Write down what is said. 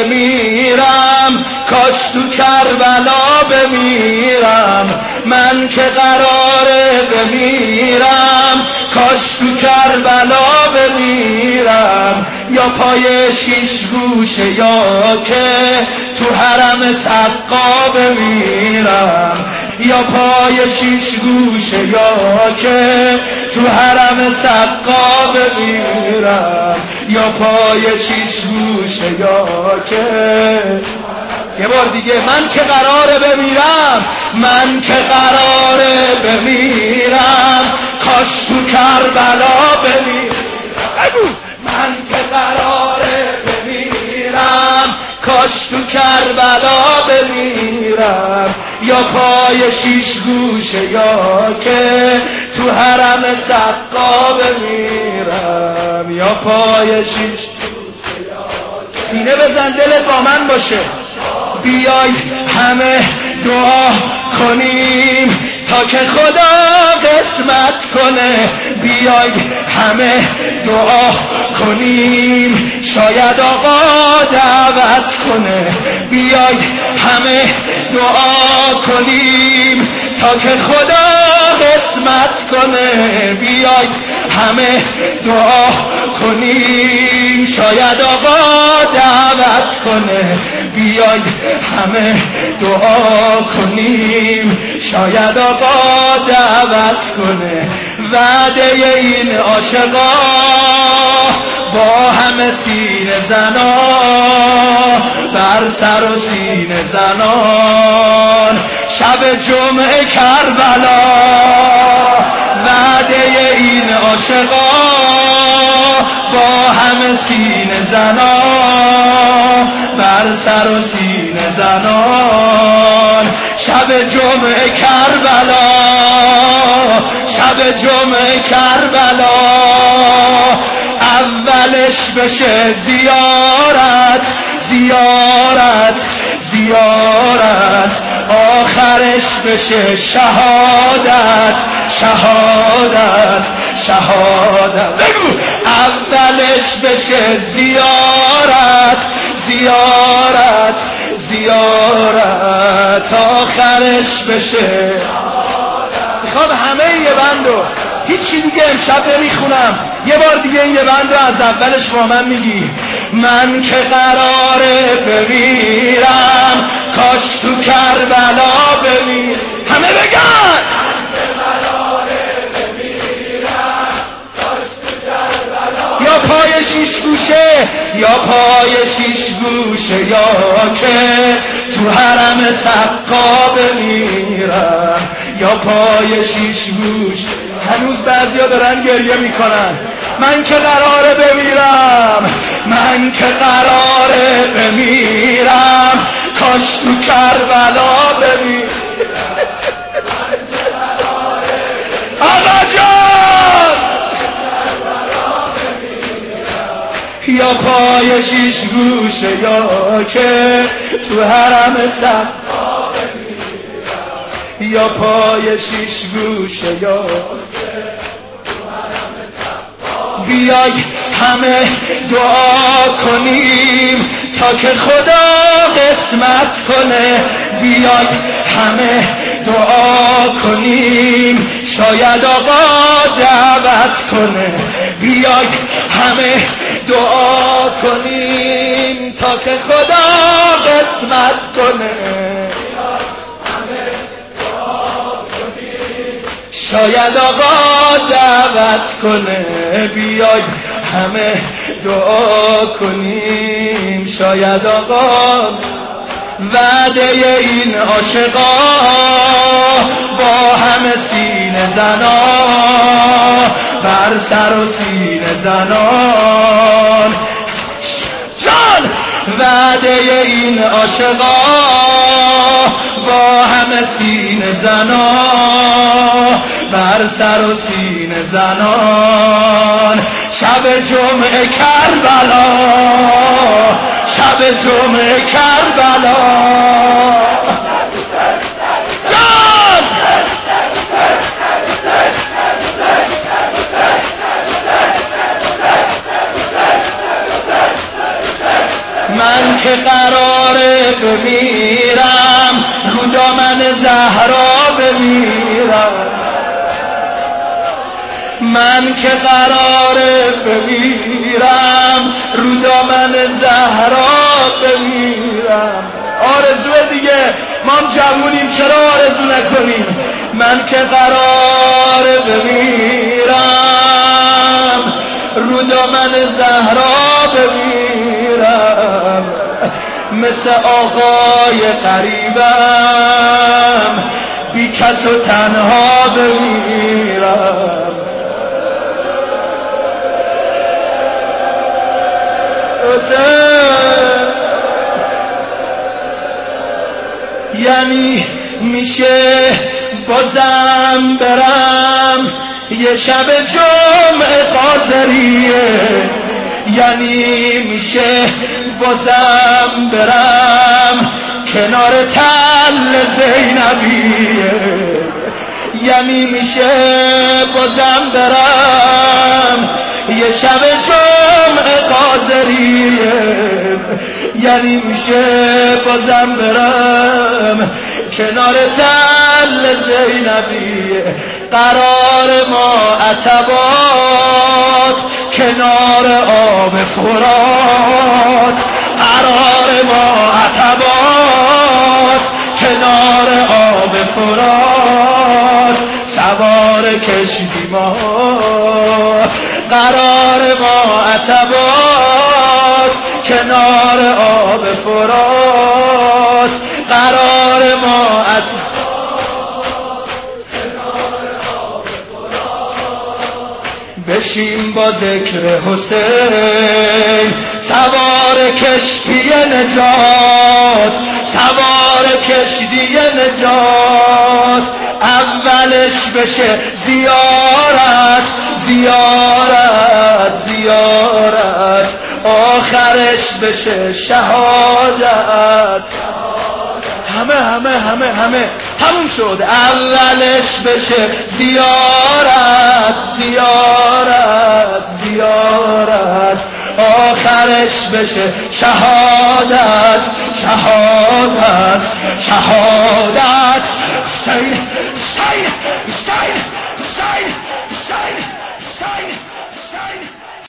بمیرم، کاش تو کربلا بمیرم. من که قراره بمیرم، کاش تو کربلا بمیرم. یا پای شیش گوشه یا که تو حرم سقا بمیرم. یا پای شیش گوشه یا که تو حرم سقا بمیرم. یا پای شیش گوشه یا که یه بار دیگه، من که قراره بمیرم، من که قراره بمیرم، کاش تو کربلا بمیرم. من که قراره بمیرم، کاش تو کربلا بمیرم. یا پای شیش گوشه یا که تو حرم سقا بمیرم. یا پای شیش گوشه یا که سینه بزن دلت با من باشه. بیای همه دعا کنیم تا که خدا قسمت کنه. بیای همه دعا کنیم شاید آقا دعوت کنه. بیای همه دعا کنیم تا که خدا قسمت کنه. بیای همه دعا کنیم شاید آقا دعوت کنه. بیای همه دعا کنیم شاید آقا دعوت کنه. وعده این عاشقا با همه سینه زنا، بر سر و سینه زنان شب جمعه کربلا. وعده این عاشقا با همه سینه زنا، بر سر و سینه زنان شب جمعه کربلا. شب جمعه کربلا اولش بشه زیارت زیارت زیارت، آخرش بشه شهادت شهادت شهادت. بگو اولش بشه زیارت زیارت زیارت، آخرش بشه. میخوام همه یه بندو، هیچی دیگه امشب نمیخونم، یه بار دیگه این یه بندو از اولش با من میگی. من که قراره بمیرم، کاش تو کربلا بمیر. همه بگن یا پای شیش گوشه یا پای شیش گوشه یا که تو حرم سقا بمیرم. یا پای شیش گوشه. هنوز بعضیا دارن گریه میکنن. من که قراره بمیرم، من که قراره بمیرم، کاش تو کربلا بمیرم. آقا جان یا پای شیش گوشه یا که تو حرم سقا بمیرم. یا پای شیش گوشه یا بیای همه دعا کنیم تا که خدا قسمت کنه. بیای همه دعا کنیم شاید آقا دعوت کنه. بیای همه دعا کنیم تا که خدا قسمت کنه. شاید آقا دعوت کنه. بیای همه دعا کنیم شاید آقا. وعده این عاشقا با همه سینه زنا، بر سر و سینه زنان جان. وعده این عاشقا با همه سینه زنا، بر سر و سینه زنان شب جمعه کربلا. شب جمعه کربلا جان. من که قراره بمیرم رو دامن زهرا بمیرم من که قراره بمیرم رو دامن زهرا بمیرم آرزوه دیگه ما هم جوونیم چرا آرزو نکنیم من که قراره بمیرم رو دامن زهرا بمیرم مثل آقای قریبم بی کس و تنها بمیرم یعنی میشه بازم برم یه شب جمعه قاضریه یعنی میشه بازم برم کنار تل زینبیه یعنی میشه بازم برم یه شب جمعه قاضریه یعنی میشه بازم برم کنار تل زینبیه قرار ما عتبات کنار آب فرات قرار ما عتبات کنار آب فرات سوار کشتی ما قرار ما عتبات کنار آب فرات قرار ما عتبات بشیم با ذکر حسین سوار کشتی نجات سوار کشتی نجات اولش بشه زیارت زیارت زیارت آخرش بشه شهادت همه تموم شد اولش بشه زیارت زیارت زیارت آخرش بشه شهادت شهادت شهادت حسین